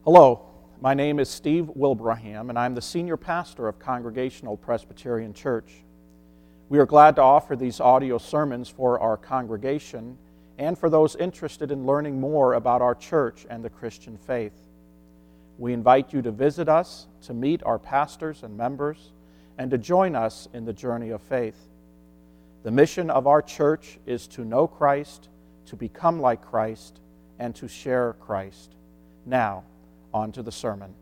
Hello, my name is Steve Wilbraham, and I'm the senior pastor of Congregational Presbyterian Church. We are glad to offer these audio sermons for our congregation and for those interested in learning more about our church and the Christian faith. We invite you to visit us, to meet our pastors and members, and to join us in the journey of faith. The mission of our church is to know Christ, to become like Christ, and to share Christ. Now, on to the sermon.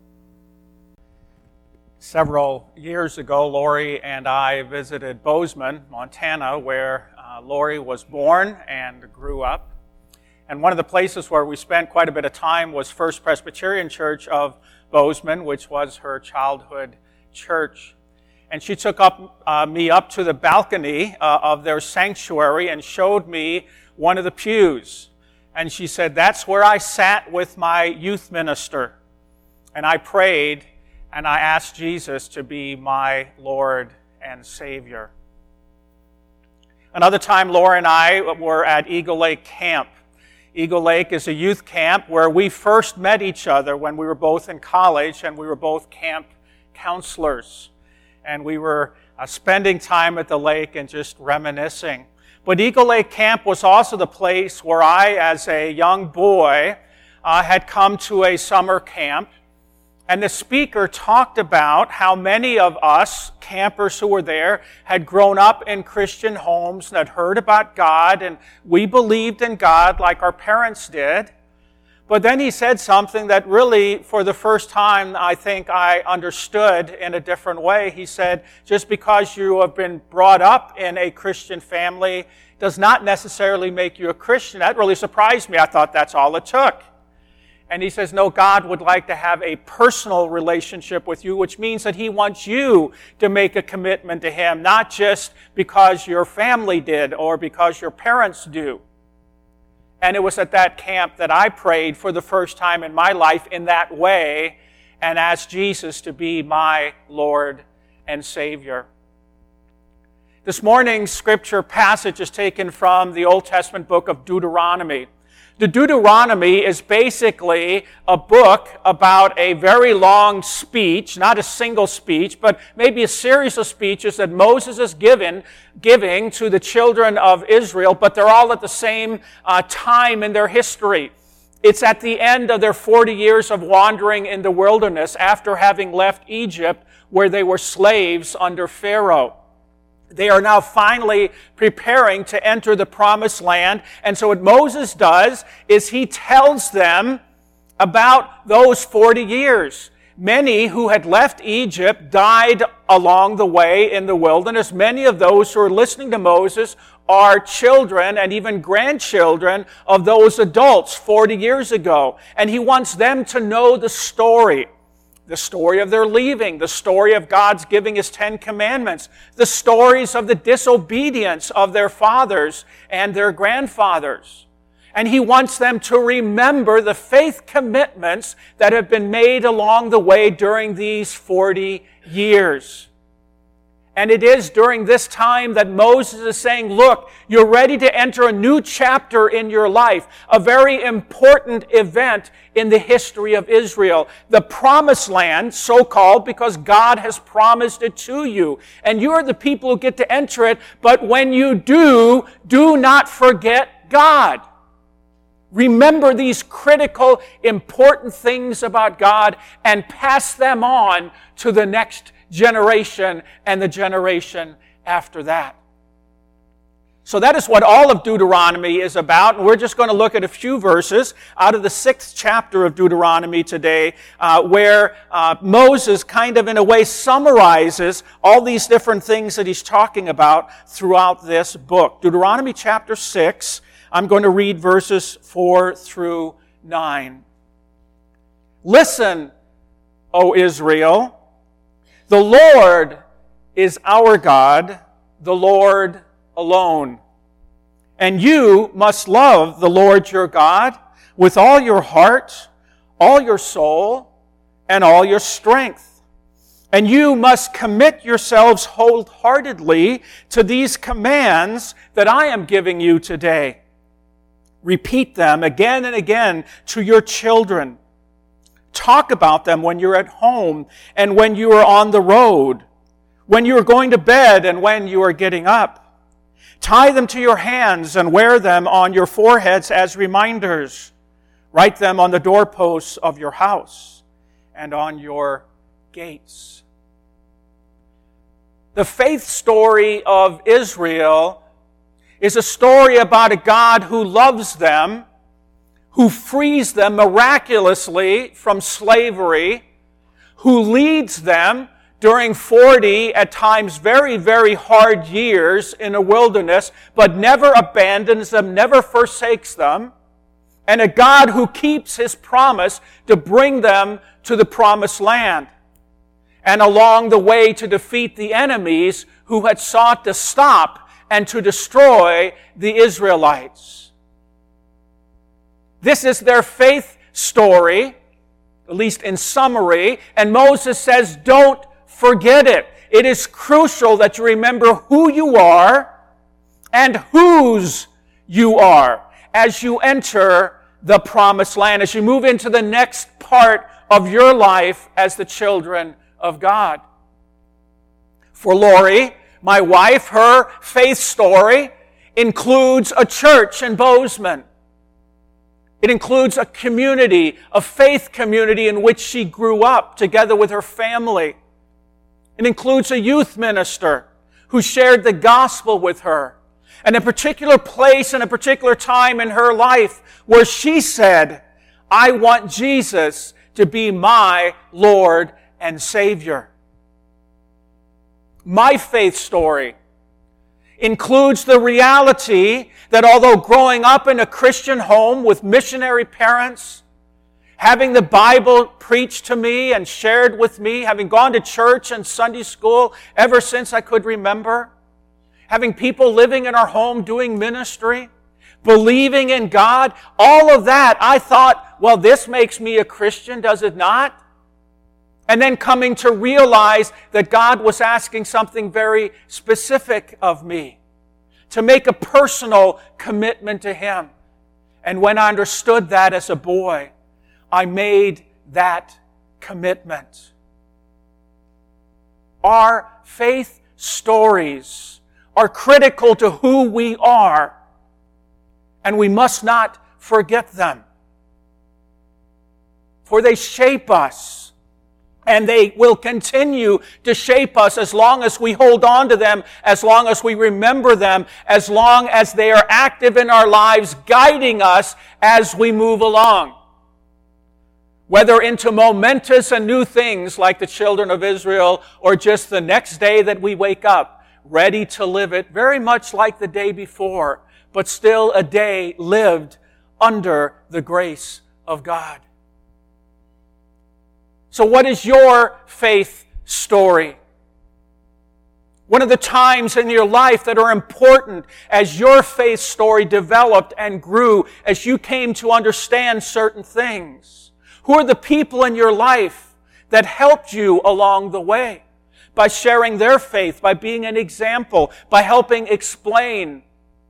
Several years ago, Lori and I visited Bozeman, Montana, where Lori was born and grew up. And one of the places where we spent quite a bit of time was First Presbyterian Church of Bozeman, which was her childhood church. And she took me up to the balcony of their sanctuary and showed me one of the pews. And she said, "That's where I sat with my youth minister. And I prayed, and I asked Jesus to be my Lord and Savior." Another time, Laura and I were at Eagle Lake Camp. Eagle Lake is a youth camp where we first met each other when we were both in college, and we were both camp counselors. And we were spending time at the lake and just reminiscing. But Eagle Lake Camp was also the place where I, as a young boy, had come to a summer camp. And the speaker talked about how many of us campers who were there had grown up in Christian homes and had heard about God, and we believed in God like our parents did. But then he said something that really, for the first time, I think I understood in a different way. He said, just because you have been brought up in a Christian family does not necessarily make you a Christian. That really surprised me. I thought that's all it took. And he says, no, God would like to have a personal relationship with you, which means that he wants you to make a commitment to him, not just because your family did or because your parents do. And it was at that camp that I prayed for the first time in my life in that way and asked Jesus to be my Lord and Savior. This morning's scripture passage is taken from the Old Testament book of Deuteronomy. The Deuteronomy is basically a book about a very long speech, not a single speech, but maybe a series of speeches that Moses is giving to the children of Israel, but they're all at the same time in their history. It's at the end of their 40 years of wandering in the wilderness after having left Egypt, where they were slaves under Pharaoh. They are now finally preparing to enter the promised land. And so what Moses does is he tells them about those 40 years. Many who had left Egypt died along the way in the wilderness. Many of those who are listening to Moses are children and even grandchildren of those adults 40 years ago. And he wants them to know the story of their leaving, the story of God's giving his 10 commandments, the stories of the disobedience of their fathers and their grandfathers. And he wants them to remember the faith commitments that have been made along the way during these 40 years. And it is during this time that Moses is saying, look, you're ready to enter a new chapter in your life, a very important event in the history of Israel. The promised land, so-called, because God has promised it to you. And you are the people who get to enter it, but when you do not forget God. Remember these critical, important things about God and pass them on to the next generation and the generation after that. So that is what all of Deuteronomy is about. And we're just going to look at a few verses out of the 6th chapter of Deuteronomy today, where Moses kind of in a way summarizes all these different things that he's talking about throughout this book. Deuteronomy chapter 6, I'm going to read verses 4 through 9. Listen, O Israel, the Lord is our God, the Lord alone. And you must love the Lord your God with all your heart, all your soul, and all your strength. And you must commit yourselves wholeheartedly to these commands that I am giving you today. Repeat them again and again to your children. Talk about them when you're at home and when you are on the road, when you are going to bed and when you are getting up. Tie them to your hands and wear them on your foreheads as reminders. Write them on the doorposts of your house and on your gates. The faith story of Israel is a story about a God who loves them, who frees them miraculously from slavery, who leads them during 40, at times very, very hard years in a wilderness, but never abandons them, never forsakes them, and a God who keeps His promise to bring them to the promised land, and along the way to defeat the enemies who had sought to stop and to destroy the Israelites. This is their faith story, at least in summary, and Moses says, don't forget it. It is crucial that you remember who you are and whose you are as you enter the promised land, as you move into the next part of your life as the children of God. For Lori, my wife, her faith story includes a church in Bozeman. It includes a community, a faith community in which she grew up together with her family. It includes a youth minister who shared the gospel with her, and a particular place and a particular time in her life where she said, I want Jesus to be my Lord and Savior. My faith story includes the reality that although growing up in a Christian home with missionary parents, having the Bible preached to me and shared with me, having gone to church and Sunday school ever since I could remember, having people living in our home doing ministry, believing in God, all of that, I thought, well, this makes me a Christian, does it not? And then coming to realize that God was asking something very specific of me, to make a personal commitment to Him. And when I understood that as a boy, I made that commitment. Our faith stories are critical to who we are, and we must not forget them. For they shape us, and they will continue to shape us as long as we hold on to them, as long as we remember them, as long as they are active in our lives, guiding us as we move along. Whether into momentous and new things like the children of Israel, or just the next day that we wake up, ready to live it very much like the day before, but still a day lived under the grace of God. So what is your faith story? One of the times in your life that are important as your faith story developed and grew, as you came to understand certain things. Who are the people in your life that helped you along the way by sharing their faith, by being an example, by helping explain?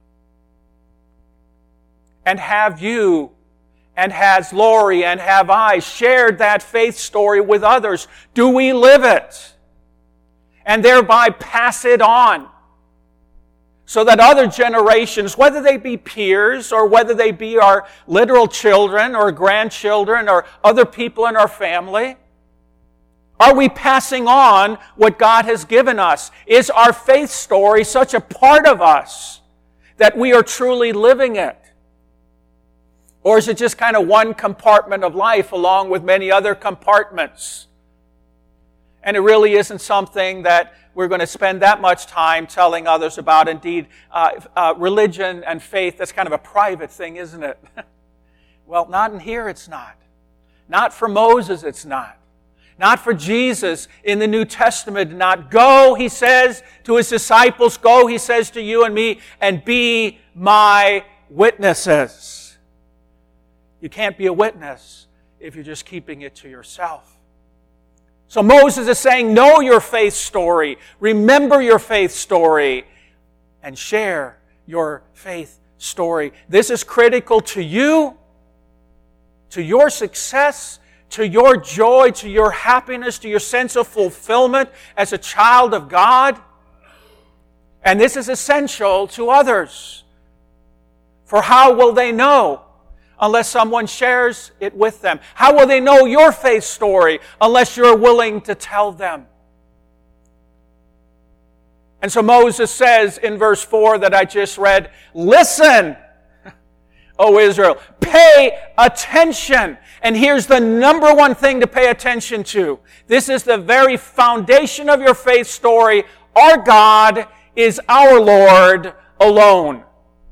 And have you, and has Lori, and have I shared that faith story with others? Do we live it? And thereby pass it on so that other generations, whether they be peers or whether they be our literal children or grandchildren or other people in our family, are we passing on what God has given us? Is our faith story such a part of us that we are truly living it? Or is it just kind of one compartment of life along with many other compartments? And it really isn't something that we're going to spend that much time telling others about. Indeed, religion and faith, that's kind of a private thing, isn't it? Well, not in here it's not. Not for Moses it's not. Not for Jesus in the New Testament. Not go, He says to His disciples, go, He says to you and me, and be my witnesses. You can't be a witness if you're just keeping it to yourself. So Moses is saying, know your faith story, remember your faith story, and share your faith story. This is critical to you, to your success, to your joy, to your happiness, to your sense of fulfillment as a child of God. And this is essential to others. For how will they know unless someone shares it with them? How will they know your faith story unless you're willing to tell them? And so Moses says in verse 4 that I just read, listen, O Israel, pay attention. And here's the number one thing to pay attention to. This is the very foundation of your faith story. Our God is our Lord alone.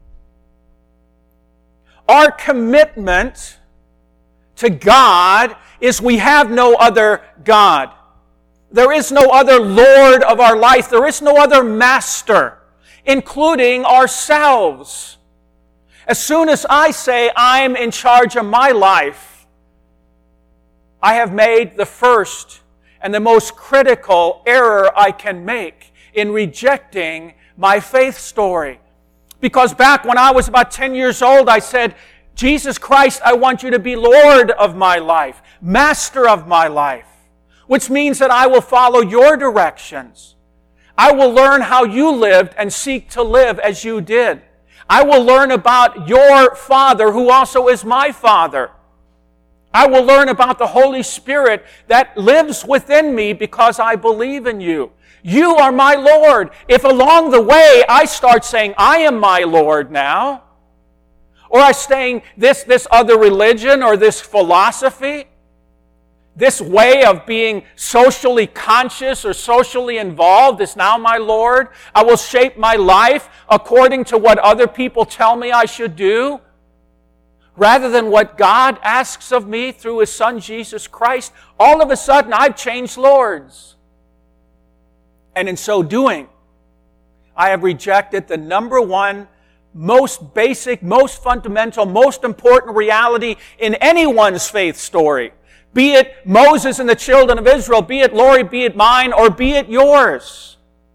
Our commitment to God is we have no other God. There is no other Lord of our life. There is no other master, including ourselves. As soon as I say I'm in charge of my life, I have made the first and the most critical error I can make in rejecting my faith story. Because back when I was about 10 years old, I said, Jesus Christ, I want you to be Lord of my life, master of my life, which means that I will follow your directions. I will learn how you lived and seek to live as you did. I will learn about your Father, who also is my Father. I will learn about the Holy Spirit that lives within me because I believe in you. You are my Lord. If along the way I start saying, I am my Lord now, or I'm saying this other religion or this philosophy, this way of being socially conscious or socially involved is now my Lord, I will shape my life according to what other people tell me I should do, rather than what God asks of me through His Son, Jesus Christ, all of a sudden I've changed lords. And in so doing, I have rejected the number one, most basic, most fundamental, most important reality in anyone's faith story. Be it Moses and the children of Israel, be it Lori, be it mine, or be it yours.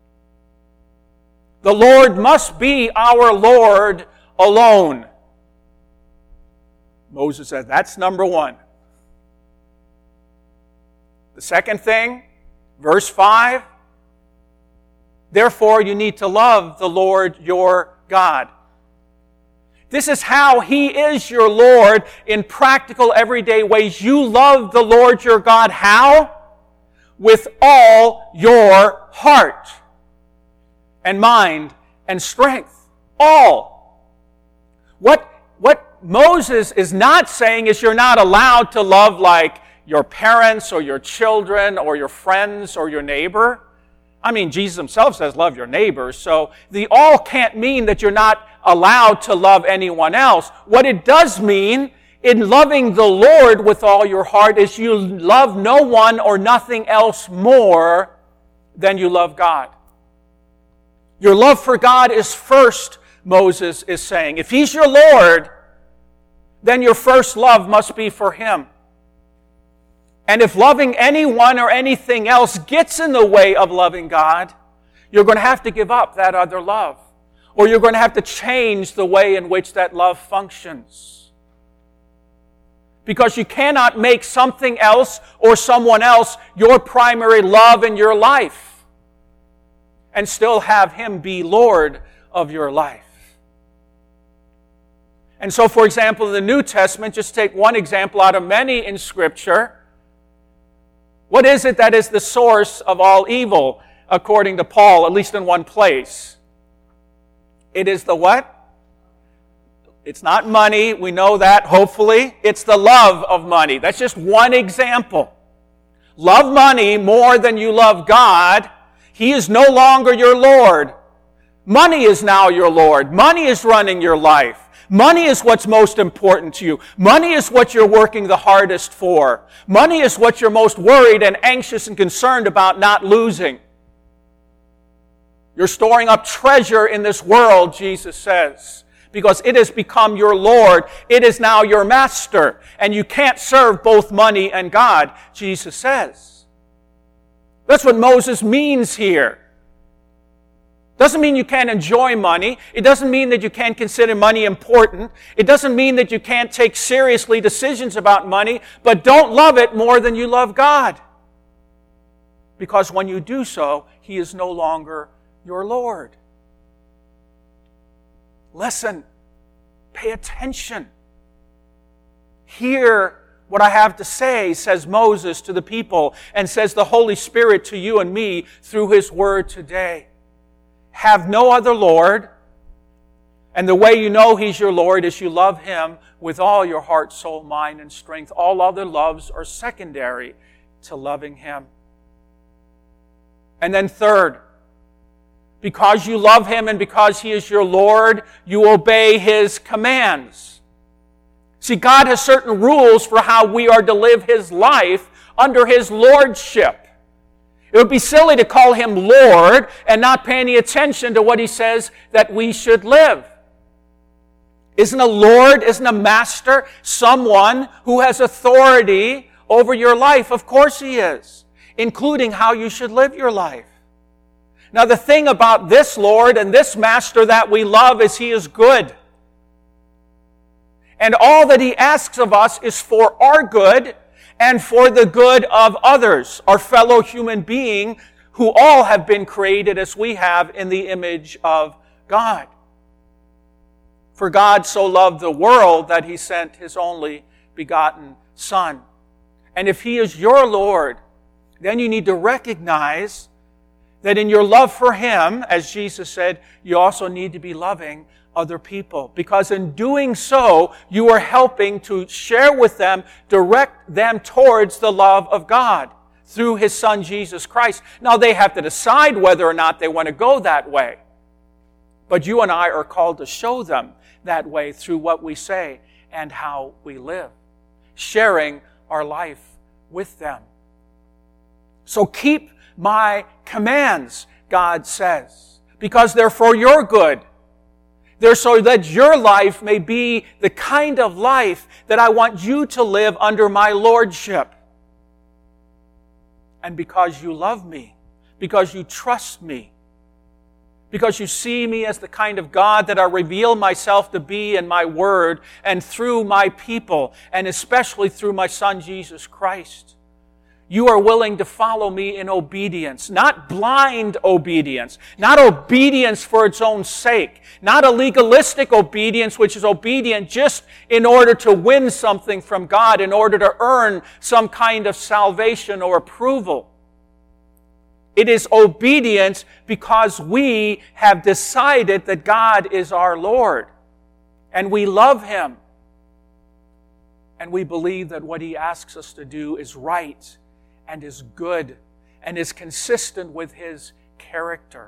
The Lord must be our Lord alone. Moses says, that's number one. The second thing, verse 5, therefore you need to love the Lord your God. This is how He is your Lord in practical, everyday ways. You love the Lord your God. How? With all your heart and mind and strength. All. What Moses is not saying is you're not allowed to love like your parents or your children or your friends or your neighbor. I mean, Jesus Himself says love your neighbor, so the all can't mean that you're not allowed to love anyone else. What it does mean in loving the Lord with all your heart is you love no one or nothing else more than you love God. Your love for God is first, Moses is saying. If He's your Lord, then your first love must be for Him. And if loving anyone or anything else gets in the way of loving God, you're going to have to give up that other love. Or you're going to have to change the way in which that love functions. Because you cannot make something else or someone else your primary love in your life and still have Him be Lord of your life. And so, for example, in the New Testament, just take one example out of many in Scripture. What is it that is the source of all evil, according to Paul, at least in one place? It is the what? It's not money. We know that, hopefully. It's the love of money. That's just one example. Love money more than you love God. He is no longer your Lord. Money is now your Lord. Money is running your life. Money is what's most important to you. Money is what you're working the hardest for. Money is what you're most worried and anxious and concerned about not losing. You're storing up treasure in this world, Jesus says, because it has become your Lord. It is now your master, and you can't serve both money and God, Jesus says. That's what Moses means here. Doesn't mean you can't enjoy money. It doesn't mean that you can't consider money important. It doesn't mean that you can't take seriously decisions about money, but don't love it more than you love God. Because when you do so, He is no longer your Lord. Listen. Pay attention. Hear what I have to say, says Moses to the people, and says the Holy Spirit to you and me through His Word today. Have no other Lord, and the way you know He's your Lord is you love Him with all your heart, soul, mind, and strength. All other loves are secondary to loving Him. And then third, because you love Him and because He is your Lord, you obey His commands. See, God has certain rules for how we are to live His life under His lordship. It would be silly to call Him Lord and not pay any attention to what He says that we should live. Isn't a Lord, isn't a master someone who has authority over your life? Of course He is, including how you should live your life. Now the thing about this Lord and this master that we love is He is good. And all that He asks of us is for our good and for the good of others, our fellow human being, who all have been created as we have in the image of God. For God so loved the world that He sent His only begotten Son. And if He is your Lord, then you need to recognize that in your love for Him, as Jesus said, you also need to be loving other people. Because in doing so, you are helping to share with them, direct them towards the love of God through His Son, Jesus Christ. Now, they have to decide whether or not they want to go that way. But you and I are called to show them that way through what we say and how we live, sharing our life with them. So keep my commands, God says, because they're for your good. They're so that your life may be the kind of life that I want you to live under my lordship. And because you love me, because you trust me, because you see me as the kind of God that I reveal myself to be in my word and through my people, and especially through my Son, Jesus Christ. You are willing to follow me in obedience, not blind obedience, not obedience for its own sake, not a legalistic obedience which is obedient just in order to win something from God, in order to earn some kind of salvation or approval. It is obedience because we have decided that God is our Lord, and we love Him, and we believe that what He asks us to do is right and is good and is consistent with His character.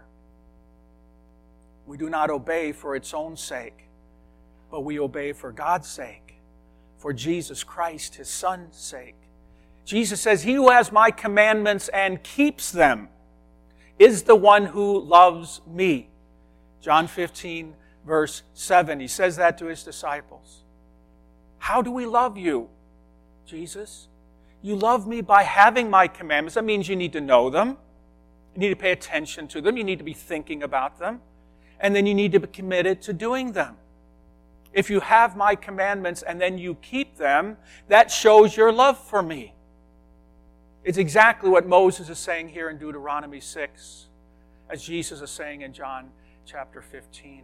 We do not obey for its own sake, but we obey for God's sake, for Jesus Christ, His Son's sake. Jesus says, "He who has my commandments and keeps them is the one who loves me." John 15, verse 7. He says that to His disciples. How do we love you, Jesus? You love me by having my commandments. That means you need to know them. You need to pay attention to them. You need to be thinking about them. And then you need to be committed to doing them. If you have my commandments and then you keep them, that shows your love for me. It's exactly what Moses is saying here in Deuteronomy 6, as Jesus is saying in John chapter 15.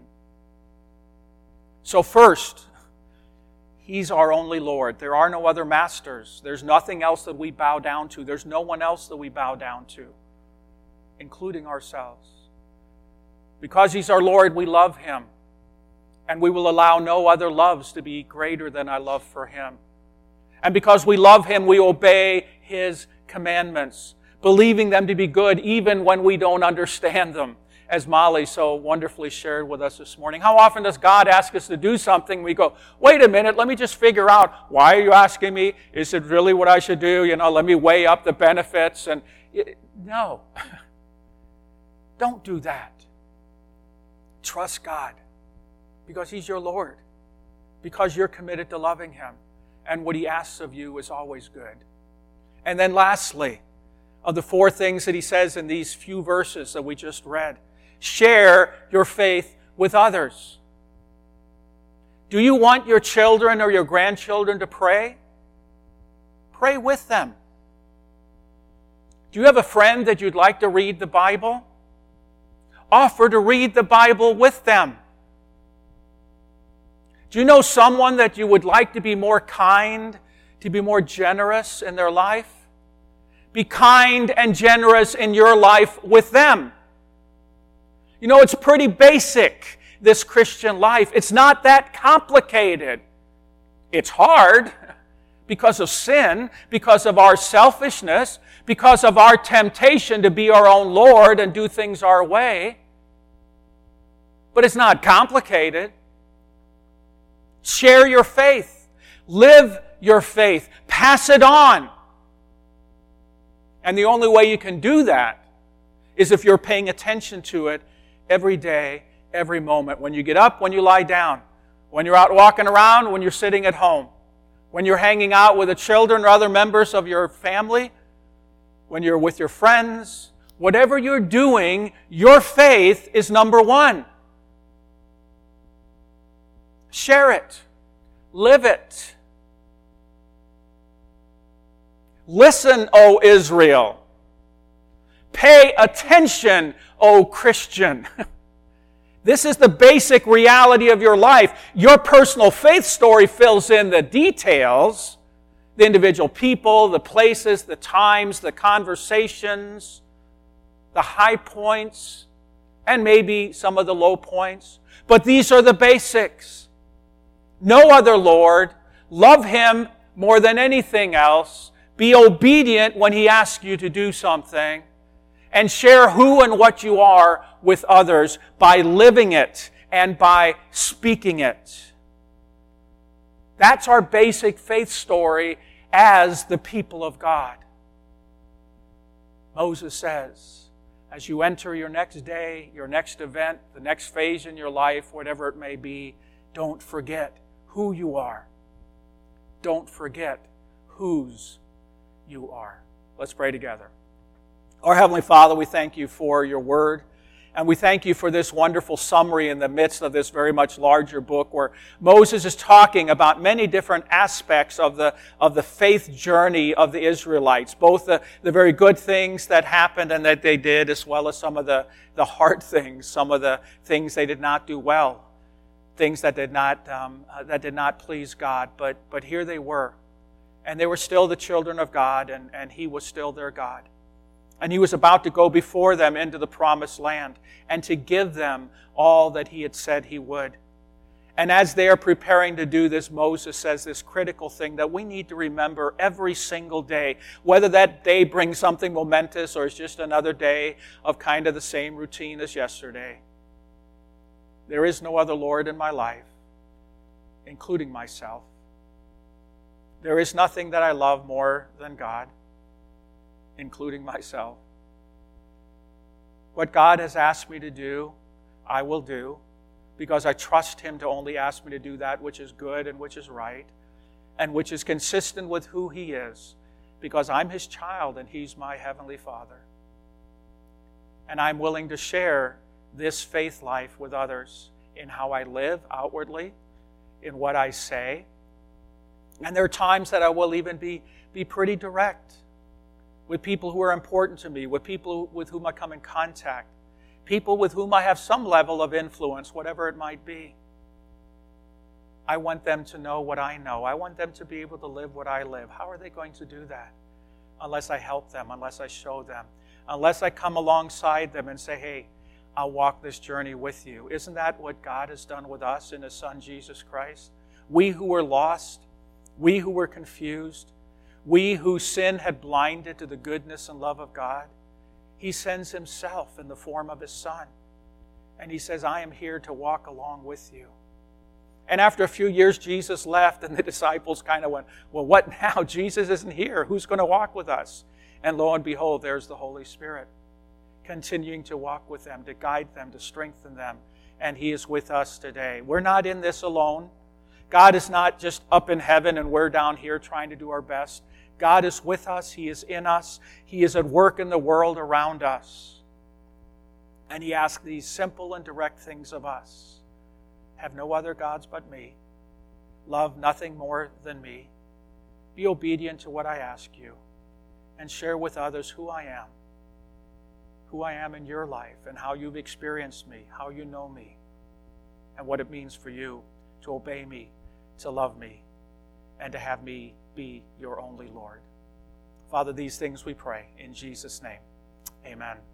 So first, He's our only Lord. There are no other masters. There's nothing else that we bow down to. There's no one else that we bow down to, including ourselves. Because He's our Lord, we love Him. And we will allow no other loves to be greater than our love for Him. And because we love Him, we obey His commandments, believing them to be good even when we don't understand them, as Molly so wonderfully shared with us this morning. How often does God ask us to do something? We go, wait a minute, let me just figure out, why are you asking me? Is it really what I should do? Let me weigh up the benefits. And no, don't do that. Trust God because He's your Lord, because you're committed to loving Him, and what He asks of you is always good. And then lastly, of the four things that He says in these few verses that we just read, Share your faith with others. Do you want your children or your grandchildren to pray? Pray with them. Do you have a friend that you'd like to read the Bible? Offer to read the Bible with them. Do you know someone that you would like to be more kind, to be more generous in their life? Be kind and generous in your life with them. You know, it's pretty basic, this Christian life. It's not that complicated. It's hard because of sin, because of our selfishness, because of our temptation to be our own Lord and do things our way. But it's not complicated. Share your faith. Live your faith. Pass it on. And the only way you can do that is if you're paying attention to it every day, every moment. When you get up, when you lie down, when you're out walking around, when you're sitting at home, when you're hanging out with the children or other members of your family, when you're with your friends, whatever you're doing, your faith is number one. Share it. Live it. Listen, O Israel. Pay attention, O Christian. This is the basic reality of your life. Your personal faith story fills in the details, the individual people, the places, the times, the conversations, the high points, and maybe some of the low points. But these are the basics. Know other Lord. Love Him more than anything else. Be obedient when He asks you to do something. And share who and what you are with others by living it and by speaking it. That's our basic faith story as the people of God. Moses says, as you enter your next day, your next event, the next phase in your life, whatever it may be, don't forget who you are. Don't forget whose you are. Let's pray together. Our Heavenly Father, we thank you for your word, and we thank you for this wonderful summary in the midst of this very much larger book where Moses is talking about many different aspects of the faith journey of the Israelites, both the very good things that happened and that they did, as well as some of the hard things, some of the things they did not do well, things that did not please God. But here they were, and they were still the children of God, and He was still their God. And He was about to go before them into the promised land and to give them all that He had said He would. And as they are preparing to do this, Moses says this critical thing that we need to remember every single day, whether that day brings something momentous or is just another day of kind of the same routine as yesterday. There is no other Lord in my life, including myself. There is nothing that I love more than God, including myself. What God has asked me to do, I will do, because I trust Him to only ask me to do that which is good and which is right, and which is consistent with who He is, because I'm His child and He's my Heavenly Father. And I'm willing to share this faith life with others in how I live outwardly, in what I say. And there are times that I will even be pretty direct with people who are important to me, with people with whom I come in contact, people with whom I have some level of influence, whatever it might be. I want them to know what I know. I want them to be able to live what I live. How are they going to do that? Unless I help them, unless I show them, unless I come alongside them and say, hey, I'll walk this journey with you. Isn't that what God has done with us in His Son, Jesus Christ? We who were lost, we who were confused, we whose sin had blinded to the goodness and love of God, He sends Himself in the form of His Son. And He says, I am here to walk along with you. And after a few years, Jesus left, and the disciples kind of went, well, what now? Jesus isn't here. Who's going to walk with us? And lo and behold, there's the Holy Spirit, continuing to walk with them, to guide them, to strengthen them. And He is with us today. We're not in this alone. God is not just up in heaven and we're down here trying to do our best. God is with us. He is in us. He is at work in the world around us. And he asks these simple and direct things of us. Have no other gods but me. Love nothing more than me. Be obedient to what I ask you. And share with others who I am in your life, and how you've experienced me, how you know me, and what it means for you to obey me, to love me, and to have me be your only Lord. Father, these things we pray in Jesus' name. Amen.